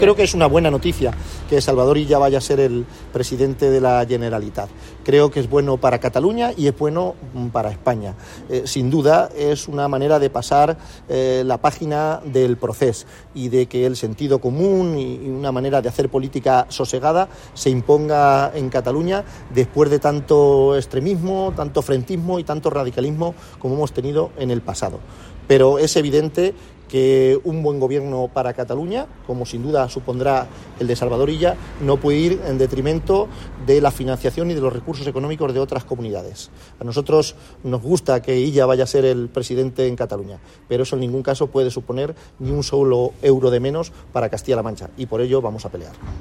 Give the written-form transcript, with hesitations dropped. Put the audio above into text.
Creo que es una buena noticia que Salvador Illa vaya a ser el presidente de la Generalitat. Creo que es bueno para Cataluña y es bueno para España. Sin duda es una manera de pasar la página del proceso y de que el sentido común y una manera de hacer política sosegada se imponga en Cataluña después de tanto extremismo, tanto frentismo y tanto radicalismo como hemos tenido en el pasado. Pero es evidente que un buen gobierno para Cataluña, como sin duda supondrá el de Salvador Illa, no puede ir en detrimento de la financiación y de los recursos económicos de otras comunidades. A nosotros nos gusta que Illa vaya a ser el presidente en Cataluña, pero eso en ningún caso puede suponer ni un solo euro de menos para Castilla-La Mancha y por ello vamos a pelear.